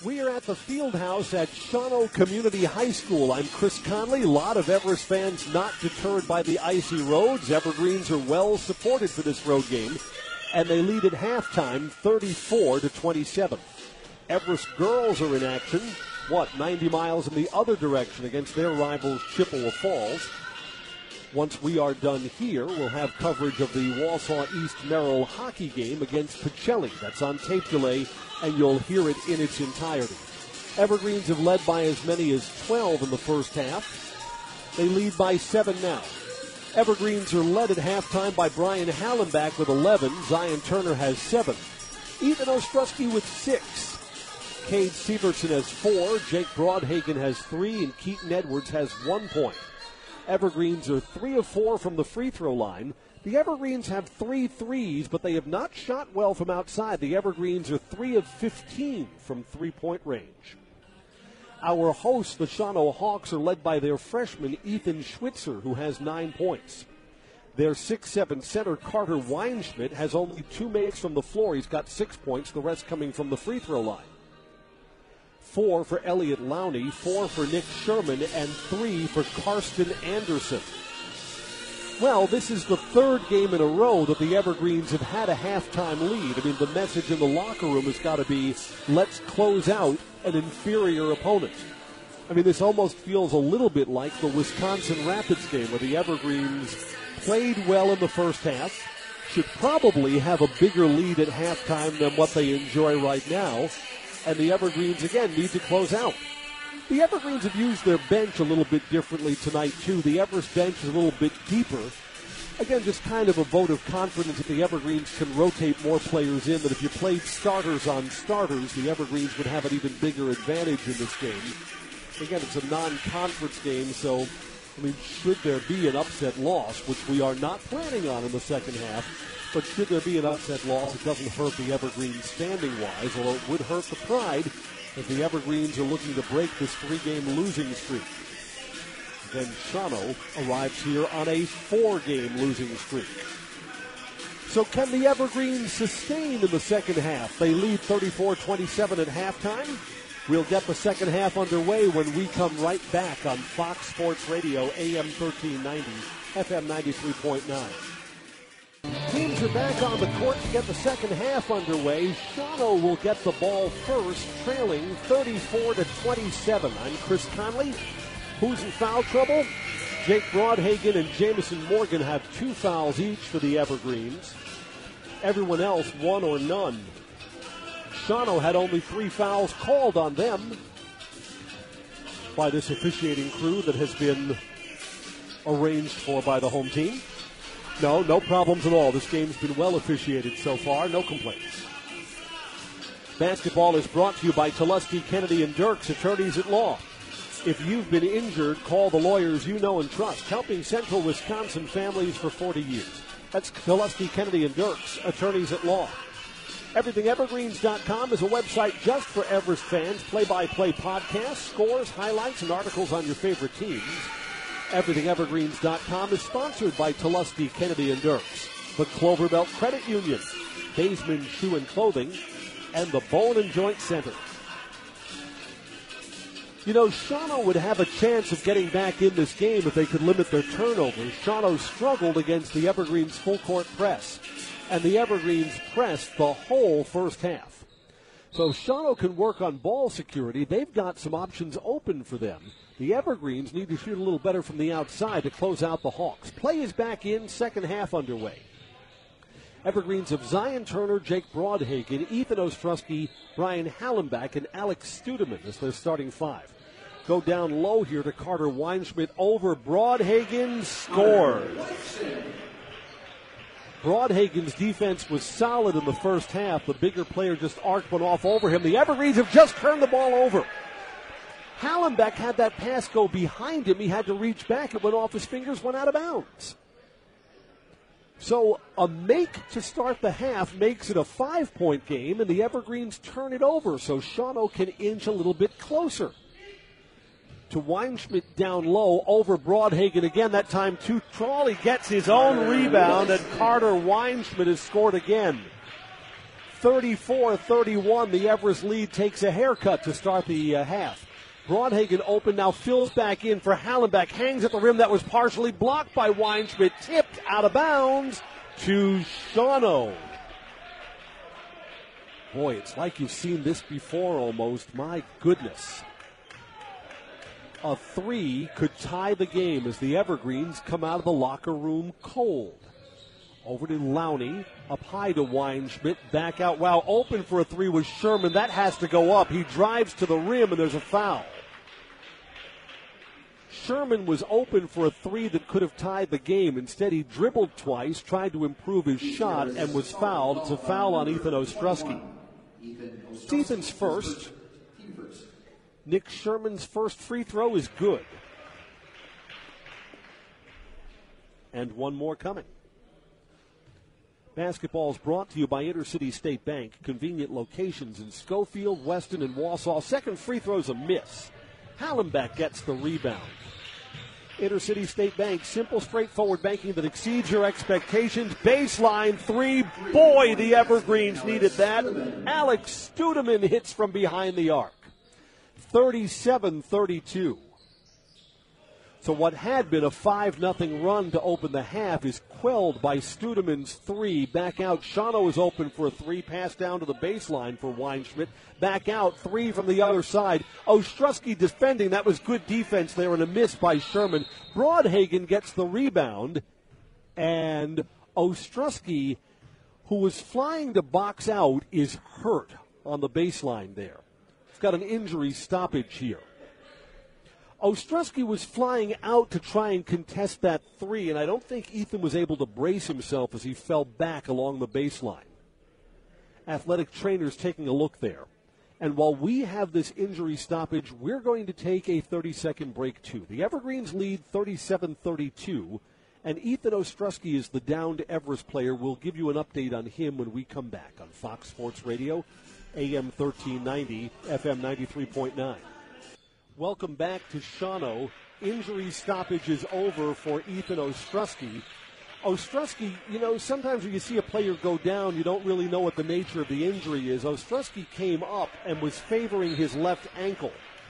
We are at the field house at Shawano Community High School. I'm Chris Conley. A lot of Everest fans not deterred by the icy roads. Evergreens are well supported for this road game, and they lead at halftime 34-27. Everest girls are in action, 90 miles in the other direction against their rivals Chippewa Falls. Once we are done here, we'll have coverage of the Walsall East Merrill hockey game against Pacelli. That's on tape delay, and you'll hear it in its entirety. Evergreens have led by as many as 12 in the first half. They lead by 7 now. Evergreens are led at halftime by Brian Hallenbach with 11. Zion Turner has 7. Ethan Ostrowski with 6. Cade Severson has 4. Jake Broadhagen has 3. And Keaton Edwards has 1 point. Evergreens are 3 of 4 from the free throw line. The Evergreens have 3 threes, but they have not shot well from outside. The Evergreens are 3 of 15 from three-point range. Our hosts, the Shawano Hawks, are led by their freshman Ethan Schwitzer, who has 9 points. Their 6'7 center Carter Weinschmidt has only 2 makes from the floor. He's got 6 points, the rest coming from the free throw line. 4 for Elliot Lowney, 4 for Nick Sherman, and 3 for Karsten Anderson. Well, this is the third game in a row that the Evergreens have had a halftime lead. I mean, the message in the locker room has got to be, let's close out an inferior opponent. I mean, this almost feels a little bit like the Wisconsin Rapids game where the Evergreens played well in the first half, should probably have a bigger lead at halftime than what they enjoy right now. And the Evergreens, again, need to close out. The Evergreens have used their bench a little bit differently tonight, too. The Everest bench is a little bit deeper. Again, just kind of a vote of confidence that the Evergreens can rotate more players in, that if you played starters on starters, the Evergreens would have an even bigger advantage in this game. Again, it's a non-conference game, so, I mean, should there be an upset loss, which we are not planning on in the second half, but should there be an upset loss, it doesn't hurt the Evergreens standing-wise, although it would hurt the pride if the Evergreens are looking to break this 3-game losing streak. Then Shawano arrives here on a 4-game losing streak. So can the Evergreens sustain in the second half? They lead 34-27 at halftime. We'll get the second half underway when we come right back on Fox Sports Radio, AM 1390, FM 93.9. Teams are back on the court to get the second half underway. Shawano will get the ball first, trailing 34-27. I'm Chris Conley. Who's in foul trouble? Jake Broadhagen and Jamison Morgan have 2 fouls each for the Evergreens. Everyone else, 1 or none. Shawano had only 3 fouls called on them by this officiating crew that has been arranged for by the home team. No problems at all. This game's been well officiated so far. No complaints. Basketball is brought to you by Tlusky, Kennedy, and Dirks, attorneys at law. If you've been injured, call the lawyers you know and trust, helping Central Wisconsin families for 40 years. That's Tlusky, Kennedy, and Dirks, attorneys at law. EverythingEvergreens.com is a website just for Everest fans. Play-by-play podcasts, scores, highlights, and articles on your favorite teams. EverythingEvergreens.com is sponsored by Tlusky, Kennedy, and Dirks, the Cloverbelt Credit Union, Baseman Shoe and Clothing, and the Bone and Joint Center. You know, Shawano would have a chance of getting back in this game if they could limit their turnovers. Shawano struggled against the Evergreens' full-court press, and the Evergreens pressed the whole first half. So Shawano can work on ball security. They've got some options open for them. The Evergreens need to shoot a little better from the outside to close out the Hawks. Play is back in, second half underway. Evergreens of Zion Turner, Jake Broadhagen, Ethan Ostrowski, Brian Hallenbach, and Alex Studeman as their starting 5. Go down low here to Carter Weinschmidt over Broadhagen, scores. Broadhagen's defense was solid in the first half. The bigger player just arced one off over him. The Evergreens have just turned the ball over. Hallenbach had that pass go behind him. He had to reach back. It went off his fingers, went out of bounds. So a make to start the half makes it a 5-point game, and the Evergreens turn it over so Shawano can inch a little bit closer. To Weinschmidt down low over Broadhagen again, that time to Trawley gets his own rebound, and Carter Weinschmidt has scored again. 34-31, the Everest lead takes a haircut to start the half. Broadhagen open, now fills back in for Hallenbeck. Hangs at the rim, that was partially blocked by Weinschmidt. Tipped out of bounds to Shawano. Boy, it's like you've seen this before almost. My goodness. A three could tie the game as the Evergreens come out of the locker room cold. Over to Lowney, up high to Weinschmidt, back out. Wow, open for a three was Sherman. That has to go up. He drives to the rim, and there's a foul. Sherman was open for a three that could have tied the game. Instead, he dribbled twice, tried to improve his shot, and was fouled. It's a foul on Ethan Ostrowski. It's Ethan's first. Nick Sherman's first free throw is good. And one more coming. Basketball is brought to you by Intercity State Bank. Convenient locations in Schofield, Weston, and Wausau. Second free throw's a miss. Hallenbeck gets the rebound. Intercity State Bank, simple, straightforward banking that exceeds your expectations. Baseline three. Boy, the Evergreens needed that. Alex Studeman hits from behind the arc. 37-32. So what had been a 5-0 run to open the half is quelled by Studeman's three. Back out, Shawano is open for a three. Pass down to the baseline for Weinschmidt. Back out, three from the other side. Ostrowski defending. That was good defense there and a miss by Sherman. Broadhagen gets the rebound. And Ostrowski, who was flying to box out, is hurt on the baseline there. He's got an injury stoppage here. Ostrowski was flying out to try and contest that three, and I don't think Ethan was able to brace himself as he fell back along the baseline. Athletic trainers taking a look there. And while we have this injury stoppage, we're going to take a 30-second break, too. The Evergreens lead 37-32, and Ethan Ostrowski is the downed Everest player. We'll give you an update on him when we come back on Fox Sports Radio, AM 1390, FM 93.9. Welcome back to Shawano. Injury stoppage is over for Ethan Ostrowski. Ostrowski, sometimes when you see a player go down, you don't really know what the nature of the injury is. Ostrowski came up and was favoring his left ankle.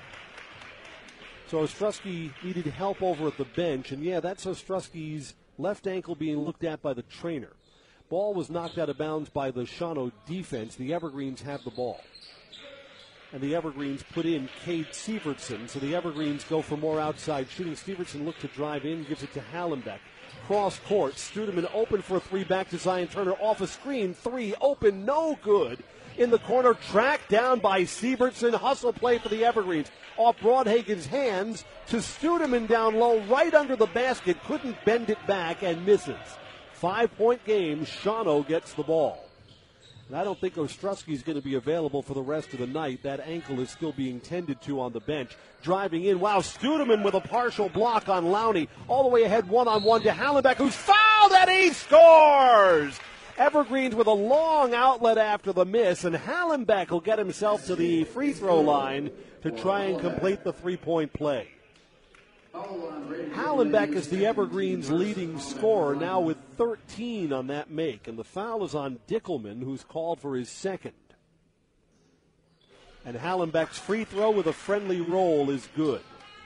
So Ostrowski needed help over at the bench. And, that's Ostrowski's left ankle being looked at by the trainer. Ball was knocked out of bounds by the Shawano defense. The Evergreens have the ball. And the Evergreens put in Cade Sievertson. So the Evergreens go for more outside shooting. Sievertson looked to drive in, gives it to Hallenbeck. Cross court, Studeman open for a three, back to Zion Turner. Off a screen, three, open, no good. In the corner, tracked down by Sievertson. Hustle play for the Evergreens. Off Broadhagen's hands to Studeman down low, right under the basket. Couldn't bend it back and misses. 5-point game, Shawano gets the ball. And I don't think Ostrowski is going to be available for the rest of the night. That ankle is still being tended to on the bench. Driving in, wow, Studeman with a partial block on Lowney. All the way ahead, one-on-one to Hallenbeck, who's fouled, and he scores! Evergreens with a long outlet after the miss, and Hallenbeck will get himself to the free throw line to try and complete the three-point play. Hallenbeck is the Evergreens' leading scorer, now with 13 on that make. And the foul is on Dickelman, who's called for his second. And Hallenbeck's free throw with a friendly roll is good.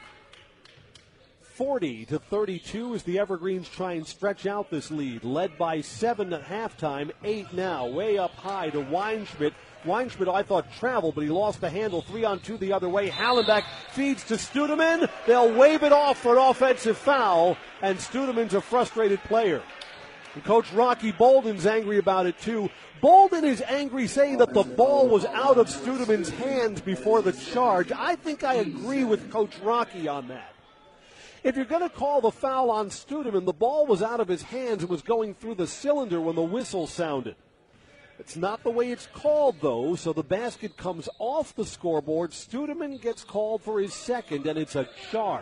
40-32 as the Evergreens try and stretch out this lead. Led by 7 at halftime, 8 now. Way up high to Weinschmidt. Weinschmidt, I thought, traveled, but he lost the handle. 3-on-2 the other way. Hallenbeck feeds to Studeman. They'll wave it off for an offensive foul, and Studeman's a frustrated player. And Coach Rocky Bolden's angry about it, too. Bolden is angry, saying that the ball was out of Studeman's hands before the charge. I think I agree with Coach Rocky on that. If you're going to call the foul on Studeman, the ball was out of his hands and was going through the cylinder when the whistle sounded. It's not the way it's called, though, so the basket comes off the scoreboard. Studeman gets called for his second, and it's a charge.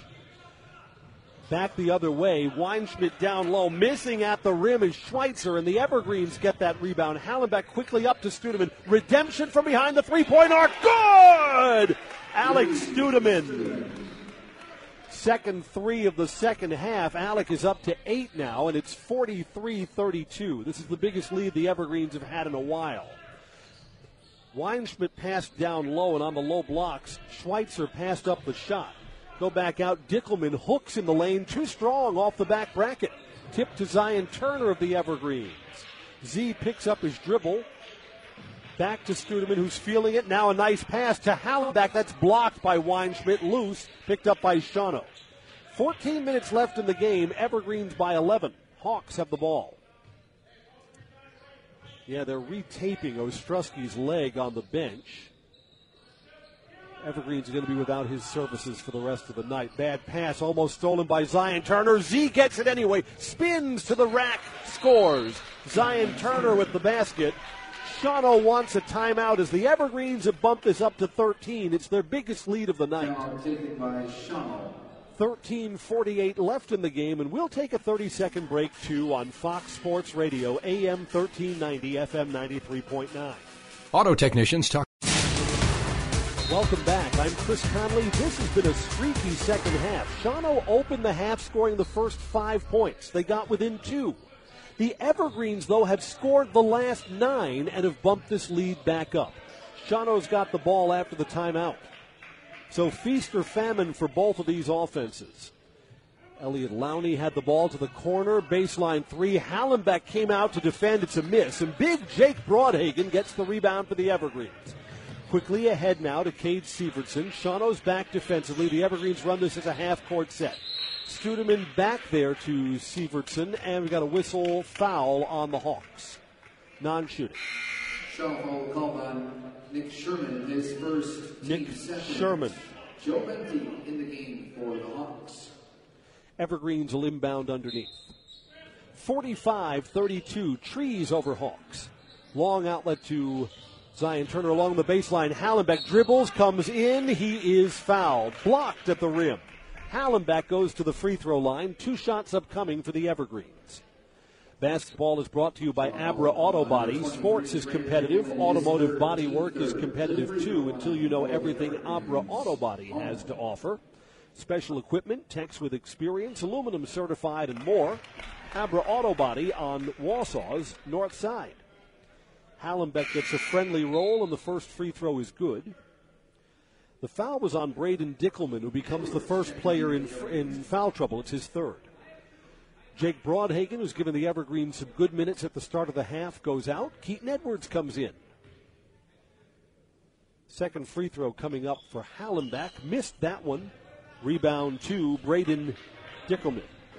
Back the other way, Weinschmidt down low, missing at the rim is Schweitzer, and the Evergreens get that rebound. Hallenbeck quickly up to Studeman. Redemption from behind the three-point arc. Good! Alex Studeman. Second three of the second half. Alec is up to 8 now, and it's 43-32. This is the biggest lead the Evergreens have had in a while. Weinschmidt passed down low, and on the low blocks, Schweitzer passed up the shot. Go back out. Dickelman hooks in the lane, too strong off the back bracket. Tip to Zion Turner of the Evergreens. Z picks up his dribble. Back to Studeman, who's feeling it. Now a nice pass to Hallenbeck. That's blocked by Weinschmidt. Loose. Picked up by Shawano. 14 minutes left in the game. Evergreens by 11. Hawks have the ball. Yeah, they're retaping Ostrowski's leg on the bench. Evergreen's going to be without his services for the rest of the night. Bad pass, almost stolen by Zion Turner. Z gets it anyway. Spins to the rack, scores. Zion Turner with the basket. Shawano wants a timeout as the Evergreens have bumped this up to 13. It's their biggest lead of the night. Taken by Shawano. 13:48 left in the game, and we'll take a 30-second break, too, on Fox Sports Radio, AM 1390, FM 93.9. Auto Technicians talk. Welcome back. I'm Chris Conley. This has been a streaky second half. Shawano opened the half scoring the first 5 points. They got within 2. The Evergreens, though, have scored the last 9 and have bumped this lead back up. Shawano's got the ball after the timeout. So feast or famine for both of these offenses. Elliot Lowney had the ball to the corner, baseline 3. Hallenbeck came out to defend. It's a miss. And big Jake Broadhagen gets the rebound for the Evergreens. Quickly ahead now to Cade Sievertson. Shawano's back defensively. The Evergreens run this as a half-court set. Studeman back there to Sievertson, and we've got a whistle foul on the Hawks. Non-shooting. Foul called on Nick Sherman, his first Nick team second. Sherman. Joe Benty in the game for the Hawks. Evergreens will inbound underneath. 45-32, Trees over Hawks. Long outlet to Zion Turner along the baseline. Hallenbeck dribbles, comes in. He is fouled. Blocked at the rim. Hallenbeck goes to the free throw line. 2 shots upcoming for the Evergreens. Basketball is brought to you by Abra Auto Body. Sports is competitive. Automotive body work is competitive too until you know everything Abra Auto Body has to offer. Special equipment, techs with experience, aluminum certified, and more. Abra Auto Body on Wausau's north side. Hallenbeck gets a friendly roll, and the first free throw is good. The foul was on Braden Dickelman, who becomes the first player in foul trouble. It's his third. Jake Broadhagen, who's given the Evergreens some good minutes at the start of the half, goes out. Keaton Edwards comes in. Second free throw coming up for Hallenbeck. Missed that one. Rebound to Braden Dickelman.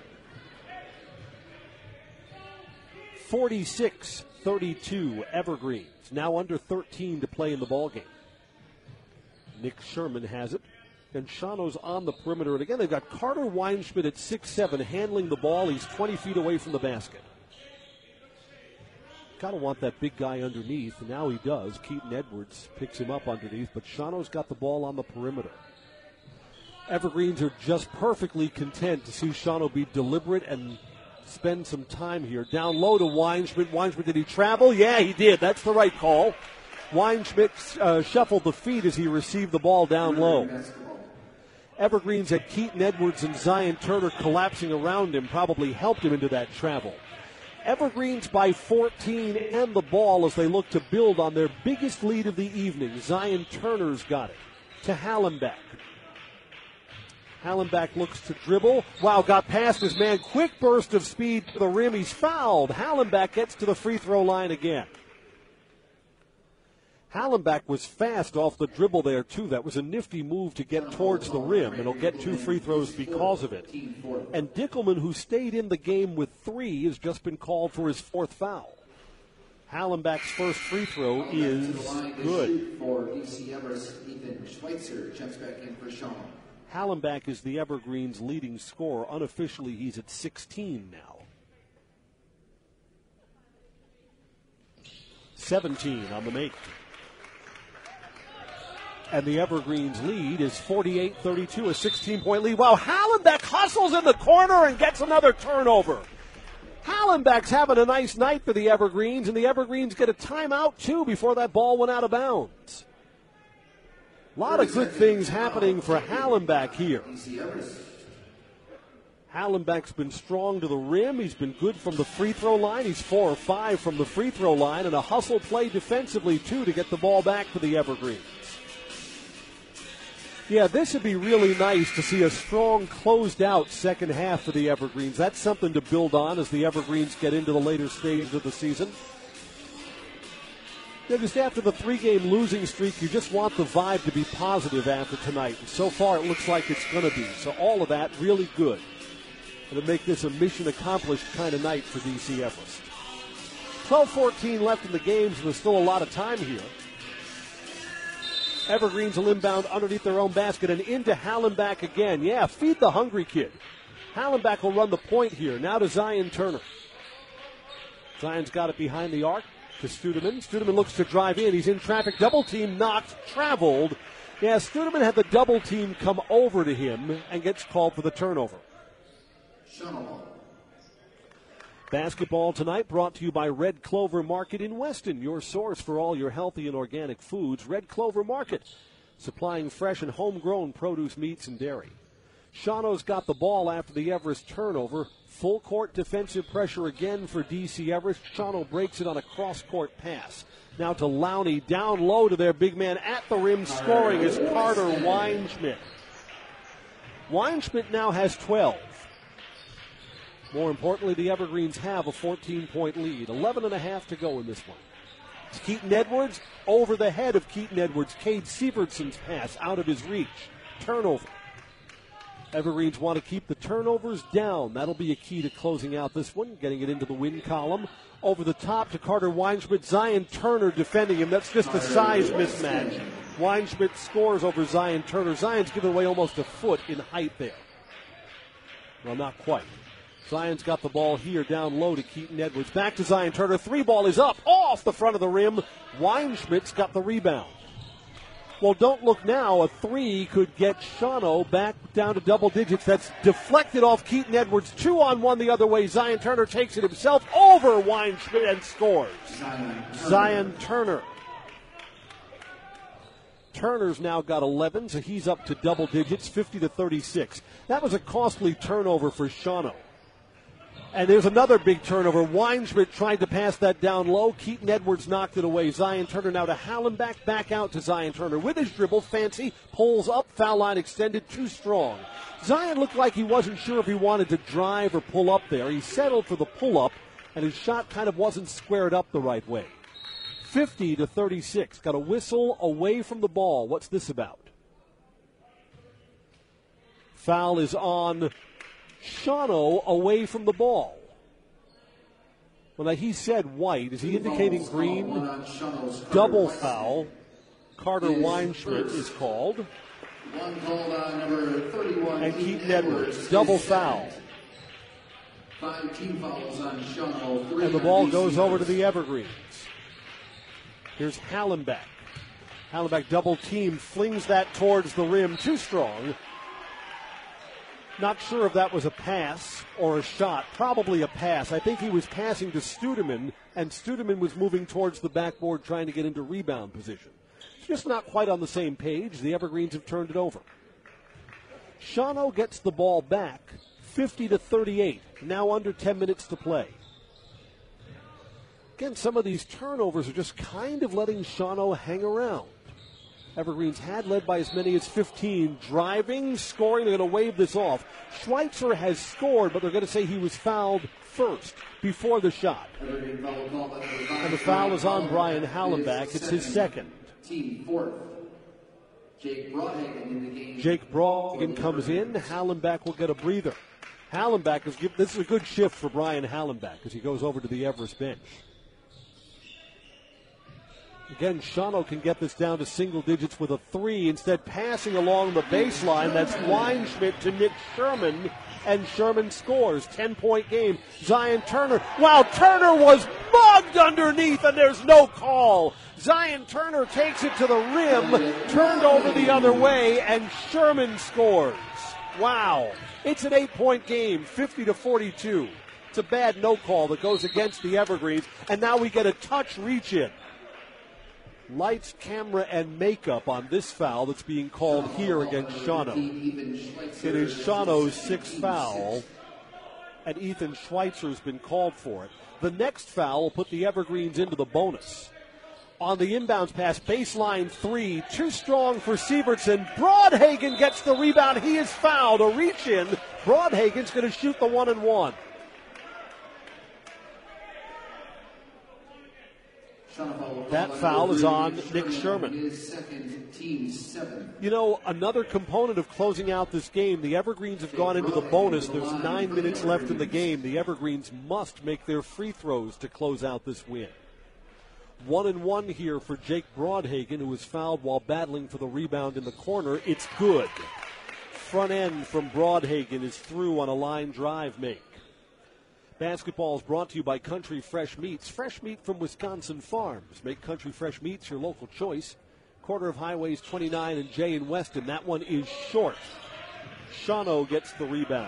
46-32 Evergreens. Now under 13 to play in the ballgame. Nick Sherman has it. And Shawano's on the perimeter. And again, they've got Carter Weinschmidt at 6'7", handling the ball. He's 20 feet away from the basket. Got to want that big guy underneath, and now he does. Keaton Edwards picks him up underneath, but Shawano's got the ball on the perimeter. Evergreens are just perfectly content to see Shawano be deliberate and spend some time here. Down low to Weinschmidt. Weinschmidt, did he travel? Yeah, he did. That's the right call. Weinschmidt shuffled the feet as he received the ball down low. Evergreens had Keaton Edwards and Zion Turner collapsing around him, probably helped him into that travel. Evergreens by 14 and the ball as they look to build on their biggest lead of the evening. Zion Turner's got it to Hallenbeck. Hallenbeck looks to dribble. Wow, got past his man. Quick burst of speed to the rim. He's fouled. Hallenbeck gets to the free throw line again. Hallenbeck was fast off the dribble there, too. That was a nifty move to get towards the rim, and he'll get 2 free throws because of it. And Dickelman, who stayed in the game with 3, has just been called for his 4th foul. Hallenbeck's first free throw is good. Hallenbeck is the Evergreens' leading scorer. Unofficially, he's at 16 now. 17 on the make. And the Evergreens lead is 48-32, a 16-point lead. Wow, Hallenbeck hustles in the corner and gets another turnover. Hallenbeck's having a nice night for the Evergreens, and the Evergreens get a timeout, too, before that ball went out of bounds. A lot of good things happening for Hallenbeck here. Hallenbach's been strong to the rim. He's been good from the free throw line. He's 4 or 5 from the free throw line, and a hustle play defensively, too, to get the ball back for the Evergreens. Yeah, this would be really nice to see a strong closed-out second half for the Evergreens. That's something to build on as the Evergreens get into the later stages of the season. Just after the 3-game losing streak, you just want the vibe to be positive after tonight. And so far, it looks like it's going to be. So all of that really good. And to make this a mission accomplished kind of night for DC Everest. 12-14 left in the games, and there's still a lot of time here. Evergreens will inbound underneath their own basket and into Hallenbach again. Yeah, feed the hungry kid. Hallenbach will run the point here. Now to Zion Turner. Zion's got it behind the arc to Studeman. Studeman looks to drive in. He's in traffic. Double team, knocked, traveled. Yeah, Studeman had the double team come over to him and gets called for the turnover. Basketball tonight brought to you by Red Clover Market in Weston, your source for all your healthy and organic foods. Red Clover Market, supplying fresh and homegrown produce, meats, and dairy. Shawano's got the ball after the Everest turnover. Full court defensive pressure again for DC Everest. Shawano breaks it on a cross-court pass. Now to Lowney, down low to their big man at the rim. Scoring is Carter Weinschmidt. Weinschmidt now has 12. More importantly, the Evergreens have a 14-point lead. 11.5 to go in this one. It's Keaton Edwards over the head of Keaton Edwards. Cade Sievertson's pass out of his reach. Turnover. Evergreens want to keep the turnovers down. That'll be a key to closing out this one, getting it into the win column. Over the top to Carter Weinschmidt. Zion Turner defending him. That's just a size mismatch. Weinschmidt scores over Zion Turner. Zion's given away almost a foot in height there. Well, not quite. Zion's got the ball here down low to Keaton Edwards. Back to Zion Turner. 3-ball is up off the front of the rim. Weinschmidt's got the rebound. Well, don't look now. A 3 could get Shawano back down to double digits. That's deflected off Keaton Edwards. 2-on-1 the other way. Zion Turner takes it himself over Weinschmidt and scores. Zion Turner. Turner's now got 11, so he's up to double digits, 50-36. That was a costly turnover for Shawano. And there's another big turnover. Weinschmidt tried to pass that down low. Keaton Edwards knocked it away. Zion Turner now to Hallenbach, back out to Zion Turner. With his dribble, fancy, pulls up, foul line extended, too strong. Zion looked like he wasn't sure if he wanted to drive or pull up there. He settled for the pull-up, and his shot kind of wasn't squared up the right way. 50-36. Got a whistle away from the ball. What's this about? Foul is on Shawano away from the ball. Well, now he said white. Is he indicating green? Double foul. Carter Weinschmidt is called. One called on number 31. And Keaton Edwards. Double foul. 5 team fouls on Shawano. And the ball goes over to the Evergreens. Here's Hallenbach. Hallenbach double team, flings that towards the rim. Too strong. Not sure if that was a pass or a shot. Probably a pass. I think he was passing to Studeman, and Studeman was moving towards the backboard trying to get into rebound position. It's just not quite on the same page. The Evergreens have turned it over. Shawano gets the ball back, 50-38. Now under 10 minutes to play. Again, some of these turnovers are just kind of letting Shawano hang around. Evergreens had led by as many as 15. Driving, scoring, they're going to wave this off. Schweitzer has scored, but they're going to say he was fouled first, before the shot. And the foul is on Brian Hallenbach. It's his second. Team fourth. Jake Brohagen in the game. Jake Brohagen comes in. Hallenbach will get a breather. Hallenbach this is a good shift for Brian Hallenbach as he goes over to the Everest bench. Again, Shawano can get this down to single digits with a 3. Instead, passing along the baseline. That's Weinschmidt to Nick Sherman, and Sherman scores. 10-point game. Zion Turner. Wow, Turner was mugged underneath, and there's no call. Zion Turner takes it to the rim, turned over the other way, and Sherman scores. Wow. It's an 8-point game, 50-42. It's a bad no call that goes against the Evergreens, and now we get a touch reach in. Lights, camera, and makeup on this foul that's being called here against Shawano. It is Shawano's 6th foul. and Ethan Schweitzer has been called for it. The next foul will put the Evergreens into the bonus. On the inbounds pass, baseline 3, too strong for Sievertson. Broadhagen gets the rebound. He is fouled. A reach in. Broadhagen's going to shoot the 1-and-1. That foul is on Nick Sherman. His second, team 7. You know, another component of closing out this game, the Evergreens have gone into the bonus. There's 9 minutes left in the game. The Evergreens must make their free throws to close out this win. 1-and-1 here for Jake Broadhagen, who was fouled while battling for the rebound in the corner. It's good. Front end from Broadhagen is through on a line drive make. Basketball is brought to you by Country Fresh Meats. Fresh meat from Wisconsin farms. Make Country Fresh Meats your local choice. Corner of Highways 29 and J in Weston. That one is short. Shawano gets the rebound.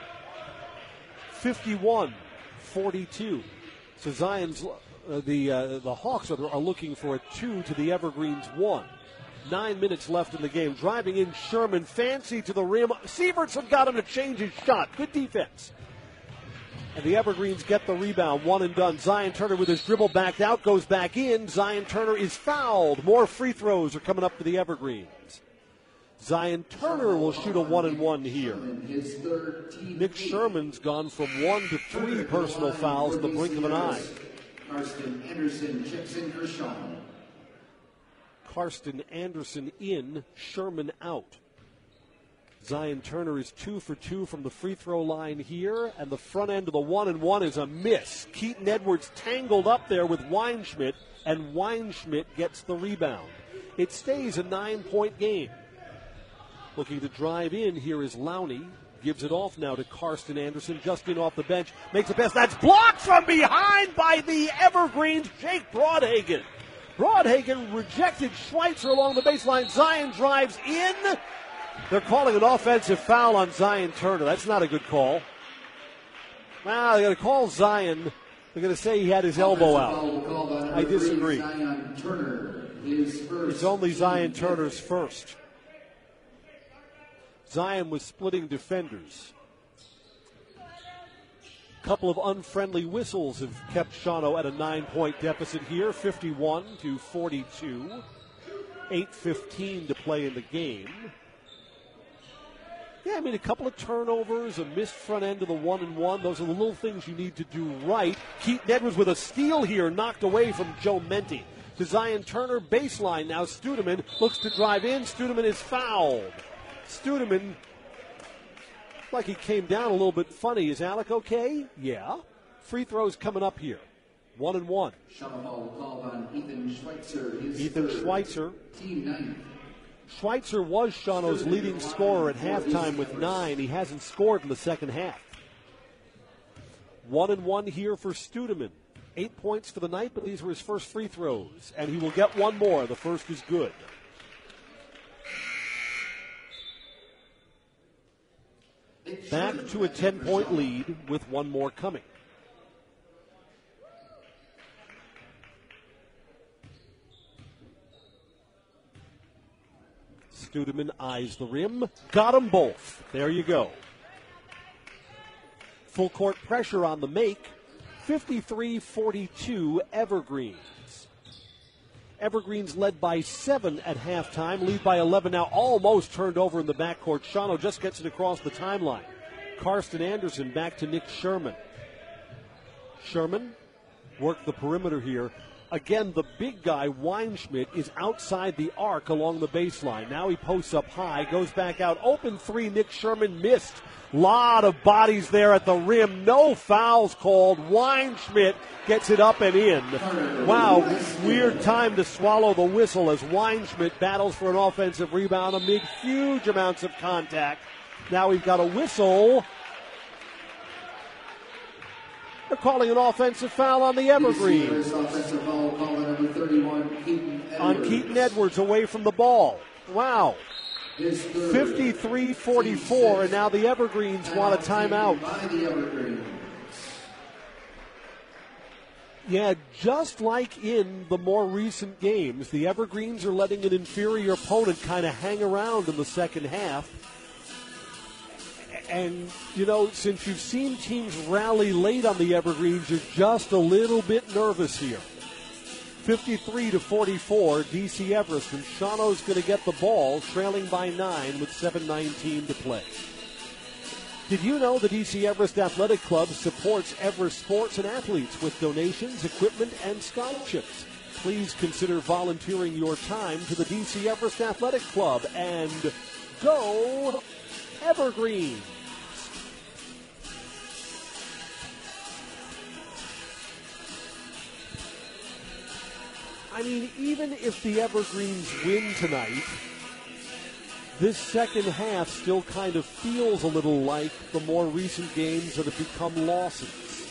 51-42. So Zion's the Hawks are looking for a 2 to the Evergreens 1. 9 minutes left in the game. Driving in Sherman, fancy to the rim. Sievertson got him to change his shot. Good defense. And the Evergreens get the rebound, 1 and done. Zion Turner with his dribble backed out, goes back in. Zion Turner is fouled. More free throws are coming up for the Evergreens. Zion Turner will shoot a 1-and-1 here. Nick Sherman's gone from 1 to 3 personal fouls at the blink of an eye. Karsten Anderson checks in for Sean. Karsten Anderson in, Sherman out. Zion Turner is 2 for 2 from the free throw line here, and the front end of the 1-and-1 is a miss. Keaton Edwards tangled up there with Weinschmidt, and Weinschmidt gets the rebound. It stays a 9-point game. Looking to drive in here is Lowney. Gives it off now to Karsten Anderson, just in off the bench. Makes a pass. That's blocked from behind by the Evergreens, Jake Broadhagen. Broadhagen rejected Schweitzer along the baseline. Zion drives in. They're calling an offensive foul on Zion Turner. That's not a good call. Well, they're going to call Zion. They're going to say he had his elbow out. I disagree. It's only Zion Turner's first. Zion was splitting defenders. A couple of unfriendly whistles have kept Shawano at a 9-point deficit here, 51-42. 8:15 to play in the game. Yeah, I mean, a couple of turnovers, a missed front end of the 1-and-1. Those are the little things you need to do right. Keaton Edwards with a steal here, knocked away from Joe Menti. To Zion Turner, baseline now. Studeman looks to drive in. Studeman is fouled. Studeman, like he came down a little bit funny. Is Alec okay? Yeah. Free throws coming up here. 1-and-1. Shawano called on Ethan Schweitzer. Ethan Schweitzer. Team 9. Schweitzer was Shawano's leading scorer at halftime with 9. He hasn't scored in the second half. 1-and-1 here for Studeman. 8 points for the night, but these were his first free throws. And he will get one more. The first is good. Back to a 10-point lead with one more coming. Studeman eyes the rim. Got them both. There you go. Full court pressure on the make. 53-42 Evergreens. Evergreens led by 7 at halftime. Lead by 11 now. Almost turned over in the backcourt. Shawano just gets it across the timeline. Karsten Anderson back to Nick Sherman. Sherman worked the perimeter here. Again, the big guy, Weinschmidt, is outside the arc along the baseline. Now he posts up high, goes back out. Open three, Nick Sherman missed. Lot of bodies there at the rim. No fouls called. Weinschmidt gets it up and in. Wow, weird time to swallow the whistle as Weinschmidt battles for an offensive rebound amid huge amounts of contact. Now we've got a whistle. They're calling an offensive foul on the Evergreens. Offensive foul called on number 31, Keaton Edwards. On Keaton Edwards away from the ball. Wow. 53-44, and now the Evergreens want a timeout. By the Evergreens. Yeah, just like in the more recent games, the Evergreens are letting an inferior opponent kind of hang around in the second half. And, you know, since you've seen teams rally late on the Evergreens, you're just a little bit nervous here. 53-44, D.C. Everest, and Shawano's going to get the ball, trailing by 9 with 7:19 to play. Did you know the D.C. Everest Athletic Club supports Everest sports and athletes with donations, equipment, and scholarships? Please consider volunteering your time to the D.C. Everest Athletic Club and go Evergreen. I mean, even if the Evergreens win tonight, this second half still kind of feels a little like the more recent games that have become losses.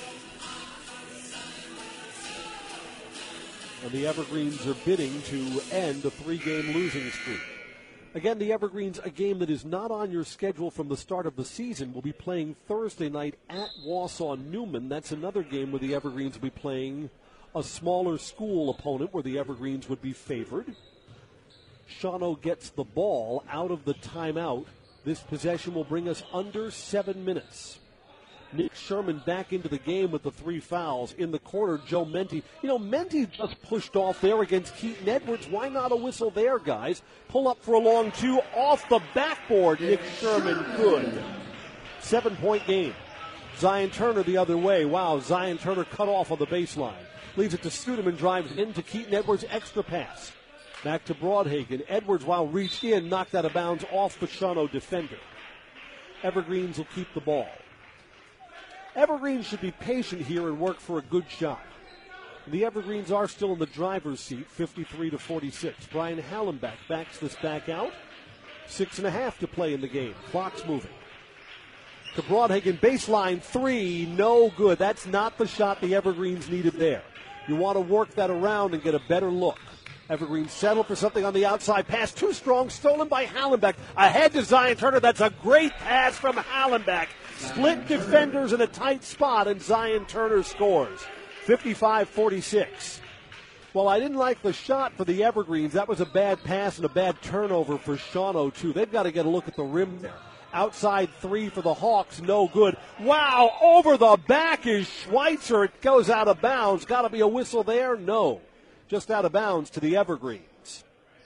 And the Evergreens are bidding to end a 3-game losing streak. Again, the Evergreens, a game that is not on your schedule from the start of the season, will be playing Thursday night at Wausau-Newman. That's another game where the Evergreens will be playing a smaller school opponent where the Evergreens would be favored. Shawano gets the ball out of the timeout. This possession will bring us under 7 minutes. Nick Sherman back into the game with the 3 fouls. In the corner, Joe Menti. You know, Menti just pushed off there against Keaton Edwards. Why not a whistle there, guys? Pull up for a long 2 off the backboard. Nick Sherman good. 7-point game. Zion Turner the other way. Wow, Zion Turner cut off on the baseline. Leaves it to Studeman, drives into Keaton Edwards, extra pass. Back to Broadhagen. Edwards, while reached in, knocked out of bounds off the Shawano defender. Evergreens will keep the ball. Evergreens should be patient here and work for a good shot. The Evergreens are still in the driver's seat, 53-46. Brian Hallenbeck backs this back out. 6.5 to play in the game. Clock's moving. To Broadhagen, baseline 3, no good. That's not the shot the Evergreens needed there. You want to work that around and get a better look. Evergreens settle for something on the outside. Pass too strong, stolen by Hallenbeck. Ahead to Zion Turner. That's a great pass from Hallenbeck. Split defenders in a tight spot, and Zion Turner scores. 55-46. Well, I didn't like the shot for the Evergreens. That was a bad pass and a bad turnover for Shawano, too. They've got to get a look at the rim there. Outside 3 for the Hawks, no good. Wow, over the back is Schweitzer. It goes out of bounds. Got to be a whistle there? No. Just out of bounds to the Evergreens.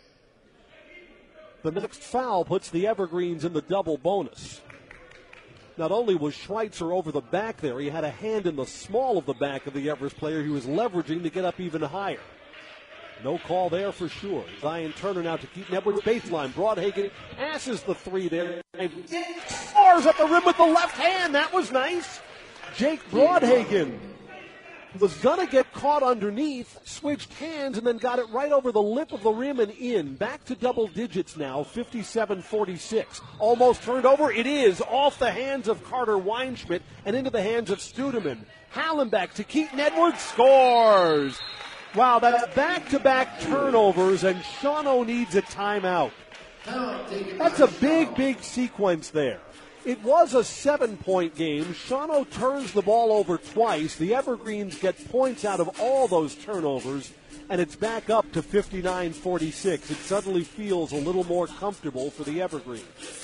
The next foul puts the Evergreens in the double bonus. Not only was Schweitzer over the back there, he had a hand in the small of the back of the Everest player he was leveraging to get up even higher. No call there for sure. Zion Turner now to Keaton Edwards baseline. Broadhagen passes the 3 there. And scores at the rim with the left hand. That was nice. Jake Broadhagen was going to get caught underneath, switched hands, and then got it right over the lip of the rim and in. Back to double digits now, 57-46. Almost turned over. It is off the hands of Carter Weinschmidt and into the hands of Studeman. Hallenbeck to Keaton Edwards, scores. Wow, that's back-to-back turnovers, and Shawano needs a timeout. That's a big sequence there. It was a 7-point game. Shawano turns the ball over twice. The Evergreens get points out of all those turnovers, and it's back up to 59-46. It suddenly feels a little more comfortable for the Evergreens.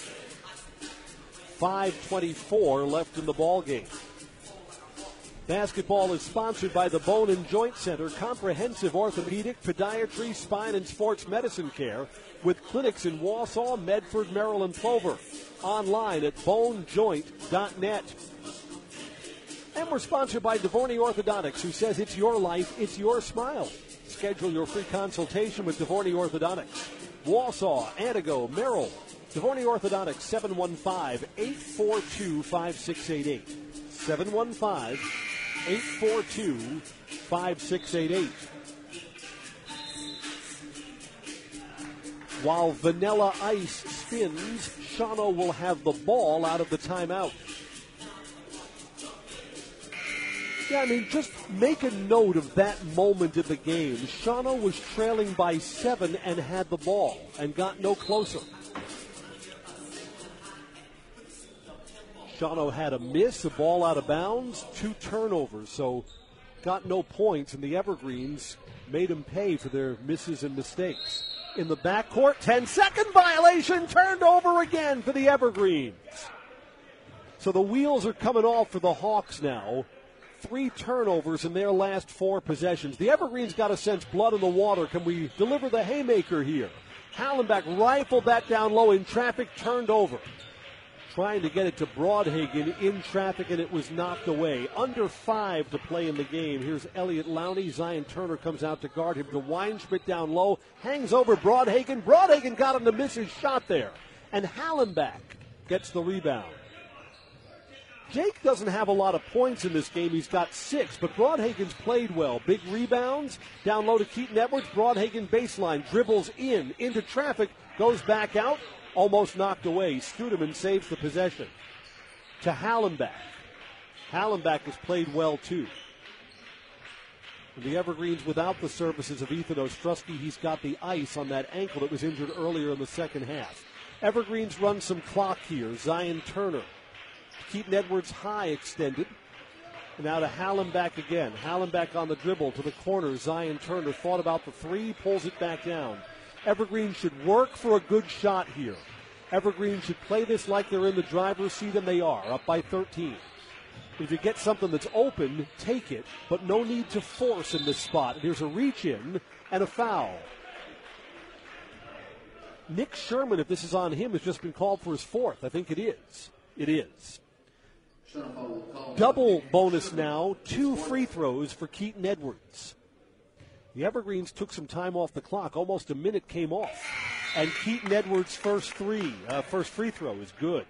5:24 left in the ball game. Basketball is sponsored by the Bone and Joint Center, comprehensive orthopedic, podiatry, spine, and sports medicine care with clinics in Wausau, Medford, Merrill, and Plover. Online at bonejoint.net. And we're sponsored by Devorney Orthodontics, who says it's your life, it's your smile. Schedule your free consultation with Devorney Orthodontics. Wausau, Antigo, Merrill. Devorney Orthodontics, 715-842-5688. 715-842-5688. While Vanilla Ice spins, Shawano will have the ball out of the timeout. Yeah, I mean, just make a note of that moment in the game. Shawano was trailing by 7 and had the ball and got no closer. Shawano had a miss, a ball out of bounds, 2 turnovers, so got no points, and the Evergreens made them pay for their misses and mistakes. In the backcourt, 10-second violation, turned over again for the Evergreens. So the wheels are coming off for the Hawks now. 3 turnovers in their last 4 possessions. The Evergreens got a sense blood in the water. Can we deliver the haymaker here? Hallenbach rifled that down low in traffic, turned over. Trying to get it to Broadhagen in traffic, and it was knocked away. Under 5 to play in the game. Here's Elliott Lowney. Zion Turner comes out to guard him. To Weinschmidt down low. Hangs over Broadhagen. Broadhagen got him to miss his shot there. And Hallenbach gets the rebound. Jake doesn't have a lot of points in this game. He's got 6, but Broadhagen's played well. Big rebounds. Down low to Keaton Edwards. Broadhagen baseline. Dribbles into traffic. Goes back out. Almost knocked away. Studeman saves the possession. To Hallenbach. Hallenbach has played well, too. And the Evergreens without the services of Ethan Ostrowski. He's got the ice on that ankle that was injured earlier in the second half. Evergreens run some clock here. Zion Turner. Keaton Edwards high extended. And now to Hallenbach again. Hallenbach on the dribble to the corner. Zion Turner thought about the 3, pulls it back down. Evergreen should work for a good shot here. Evergreen should play this like they're in the driver's seat, and they are, up by 13. If you get something that's open, take it, but no need to force in this spot. There's a reach-in and a foul. Nick Sherman, if this is on him, has just been called for his 4th. I think it is. It is. Double bonus now, 2 free throws for Keaton Edwards. The Evergreens took some time off the clock. Almost a minute came off. And Keaton Edwards' first free throw is good.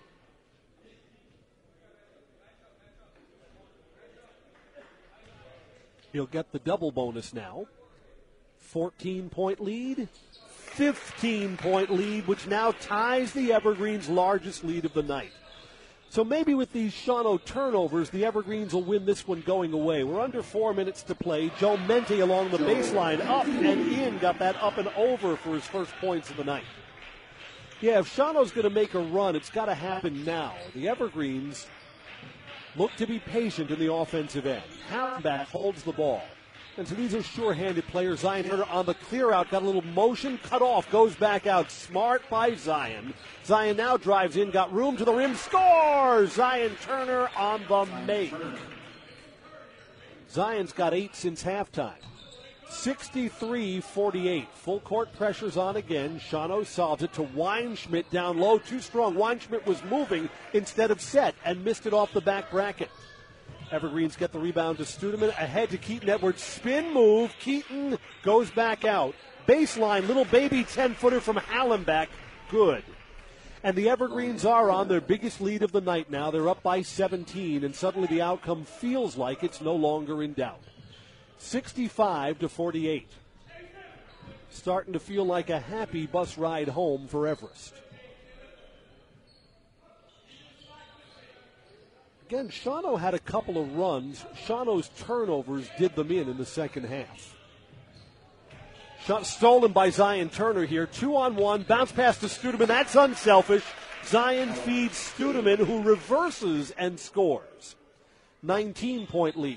He'll get the double bonus now. 14-point lead. 15-point lead, which now ties the Evergreens' largest lead of the night. So maybe with these Shawano turnovers, the Evergreens will win this one going away. We're under 4 minutes to play. Joe Mente along the baseline, up and in, got that up and over for his first points of the night. Yeah, if Shawano's going to make a run, it's got to happen now. The Evergreens look to be patient in the offensive end. Hallenbach holds the ball. And so these are sure-handed players. Zion Turner on the clear-out, got a little motion, cut off, goes back out. Smart by Zion. Zion now drives in, got room to the rim, scores! Zion Turner on the make. Zion's got 8 since halftime. 63-48. Full court pressure's on again. Shawano solves it to Weinschmidt down low, too strong. Weinschmidt was moving instead of set and missed it off the back bracket. Evergreens get the rebound to Studeman. Ahead to Keaton Edwards. Spin move. Keaton goes back out. Baseline, little baby 10-footer from Hallenbach. Good. And the Evergreens are on their biggest lead of the night now. They're up by 17, and suddenly the outcome feels like it's no longer in doubt. 65-48. Starting to feel like a happy bus ride home for Everest. Again, Shawano had a couple of runs. Shawano's turnovers did them in the second half. Shot stolen by Zion Turner here. 2-on-1, bounce pass to Studeman. That's unselfish. Zion feeds Studeman, who reverses and scores. 19-point lead.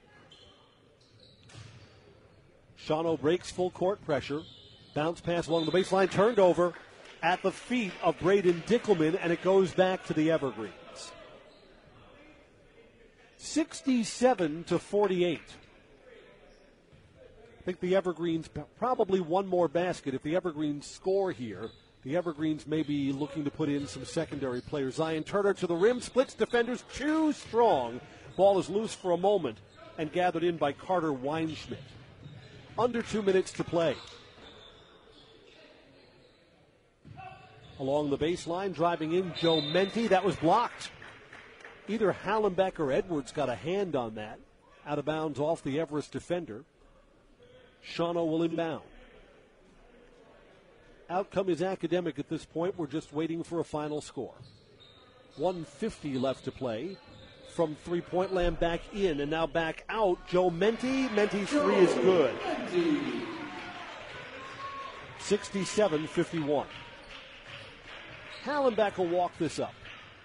Shawano breaks full court pressure. Bounce pass along the baseline, turned over at the feet of Braden Dickelman, and it goes back to the Evergreens. 67-48. I think the Evergreens probably one more basket. If the Evergreens score here, the Evergreens may be looking to put in some secondary players. Zion Turner to the rim, splits defenders, too strong. Ball is loose for a moment and gathered in by Carter Weinschmidt. Under 2 minutes to play. Along the baseline, driving in Joe Mente. That was blocked. Either Hallenbach or Edwards got a hand on that. Out of bounds off the Everest defender. Shawano will inbound. Outcome is academic at this point. We're just waiting for a final score. 1:50 left to play. From three-point land back in and now back out. Joe Mente. Mente's three is good. 67-51. Hallenbach will walk this up.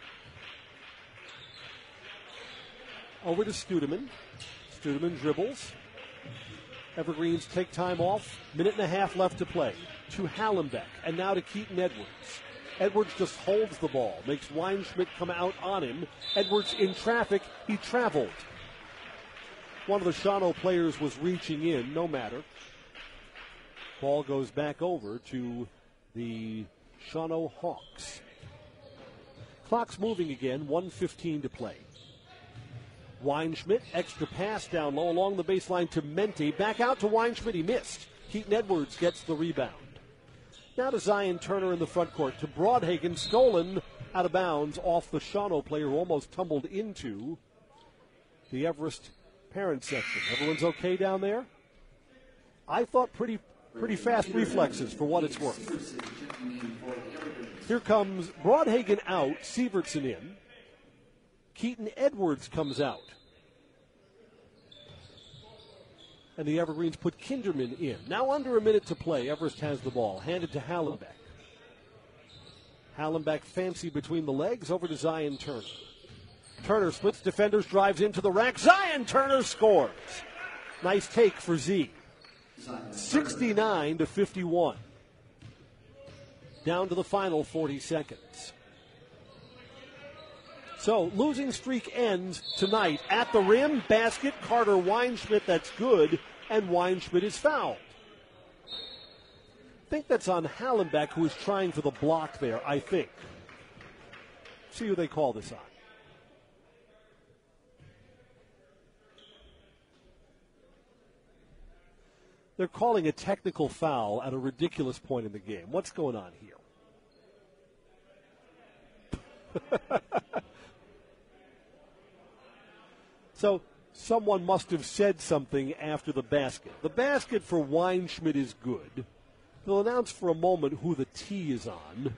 Over to Studeman. Studeman dribbles. Evergreens take time off. Minute and a half left to play. To Hallenbach. And now to Keaton Edwards. Edwards just holds the ball, makes Weinschmidt come out on him. Edwards in traffic, he traveled. One of the Shawano players was reaching in, no matter. Ball goes back over to the Shawano Hawks. Clock's moving again, 1:15 to play. Weinschmidt, extra pass down low along the baseline to Menti. Back out to Weinschmidt, he missed. Keaton Edwards gets the rebound. Now to Zion Turner in the front court. To Broadhagen, stolen out of bounds off the Shawano player who almost tumbled into the Everest parent section. Everyone's okay down there? I thought pretty fast reflexes for what it's worth. Here comes Broadhagen out, Sievertson in. Keaton Edwards comes out. And the Evergreens put Kinderman in. Now under a minute to play, Everest has the ball. Handed to Hallenbeck. Hallenbeck fancy between the legs, over to Zion Turner. Turner splits defenders, drives into the rack. Zion Turner scores. Nice take for Z. 69-51. Down to the final 40 seconds. So, losing streak ends tonight. At the rim, basket, Carter Weinschmidt, that's good, and Weinschmidt is fouled. I think that's on Hallenbeck, who is trying for the block there, I think. See who they call this on. They're calling a technical foul at a ridiculous point in the game. What's going on here? So someone must have said something after the basket. The basket for Weinschmidt is good. They'll announce for a moment who the T is on.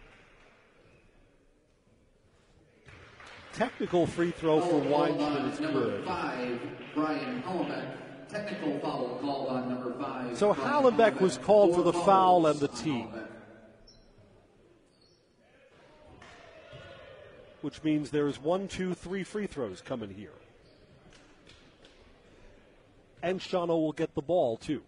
Technical free throw for Weinschmidt is good. 5, Brian Hallenbeck. Technical foul called on number 5. So Hallenbeck was called for the foul and the T. Which means there's 1, 2, 3 free throws coming here. And Shawano will get the ball, too.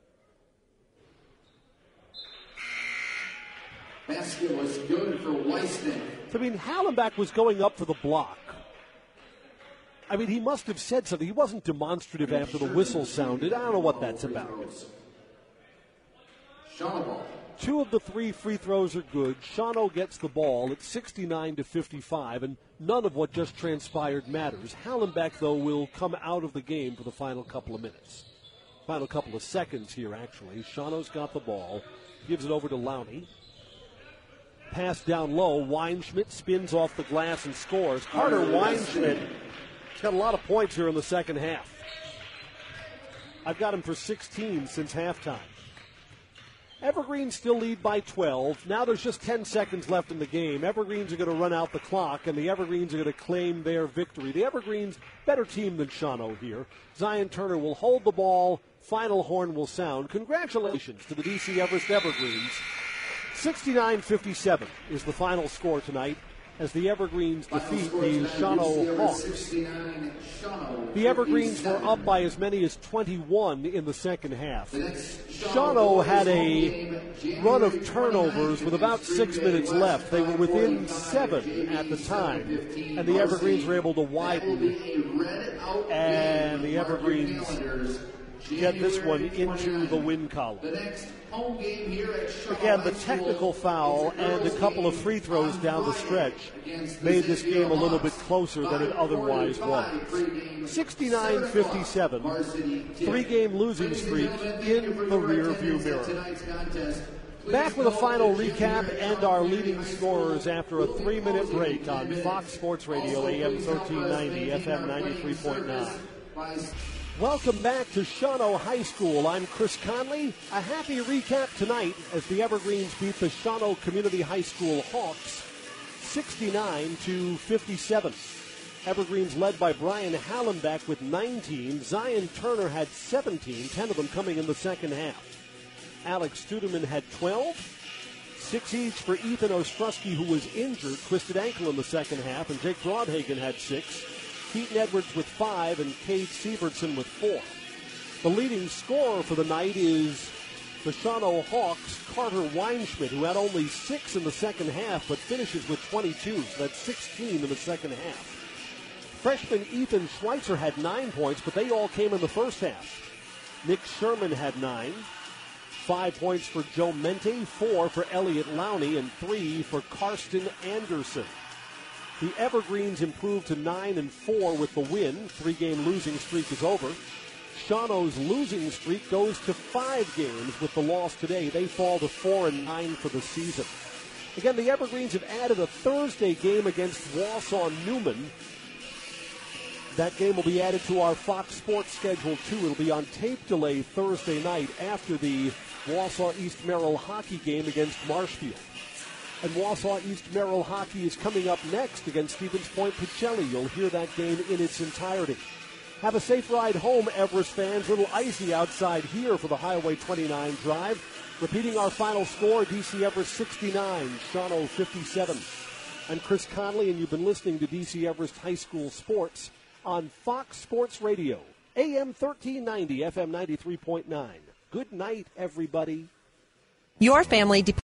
Basket was good for Weissnick. I mean, Hallenbeck was going up for the block. I mean, he must have said something. He wasn't demonstrative after the whistle sounded. I don't know what that's about. Shawano ball. 2 of the 3 free throws are good. Shawano gets the ball. It's 69-55, and none of what just transpired matters. Hallenbeck, though, will come out of the game for the final couple of minutes. Final couple of seconds here, actually. Shawano's got the ball. Gives it over to Lowney. Pass down low. Weinschmidt spins off the glass and scores. Carter Weinschmidt has got a lot of points here in the second half. I've got him for 16 since halftime. Evergreens still lead by 12. Now there's just 10 seconds left in the game. Evergreens are going to run out the clock, and the Evergreens are going to claim their victory. The Evergreens, better team than Shawano here. Zion Turner will hold the ball. Final horn will sound. Congratulations to the DC Everest Evergreens. 69-57 is the final score tonight as the Evergreens defeat the Shawano Hawks. The Evergreens were up by as many as 21 in the second half. Shawano had a run of turnovers with about 6 minutes left. They were within 7 at the time, and the Evergreens were able to widen, and the Evergreens get this one into the win column. Again, the technical foul and a couple of free throws down the stretch made this game a little bit closer than it otherwise was. 69-57, 3-game losing streak in the rearview mirror. Back with a final recap and our leading scorers after a 3-minute break on Fox Sports Radio, AM 1390, FM 93.9. Welcome back to Shawano High School. I'm Chris Conley. A happy recap tonight as the Evergreens beat the Shawano Community High School Hawks 69-57. Evergreens led by Brian Hallenbeck with 19. Zion Turner had 17, 10 of them coming in the second half. Alex Studeman had 12. 6 each for Ethan Ostrowski, who was injured, twisted ankle in the second half, and Jake Broadhagen had 6. Keaton Edwards with 5 and Cade Sievertson with 4. The leading scorer for the night is The Shawano Hawks, Carter Weinschmidt, who had only 6 in the second half, but finishes with 22, so that's 16 in the second half. Freshman Ethan Schweitzer had 9 points, but they all came in the first half. Nick Sherman had 9. 5 points for Joe Mente, 4 for Elliot Lowney, and 3 for Karsten Anderson. The Evergreens improved to 9-4 with the win. 3-game losing streak is over. Shawano's losing streak goes to 5 games with the loss today. They fall to 4-9 for the season. Again, the Evergreens have added a Thursday game against Wausau Newman. That game will be added to our Fox Sports schedule, too. It'll be on tape delay Thursday night after the Wausau East Merrill hockey game against Marshfield. And Wausau East Merrill hockey is coming up next against Stevens Point Pacelli. You'll hear that game in its entirety. Have a safe ride home, Everest fans. A little icy outside here for the Highway 29 drive. Repeating our final score, DC Everest 69, Shawano 57. I'm Chris Conley, and you've been listening to DC Everest High School Sports on Fox Sports Radio, AM 1390, FM 93.9. Good night, everybody. Your family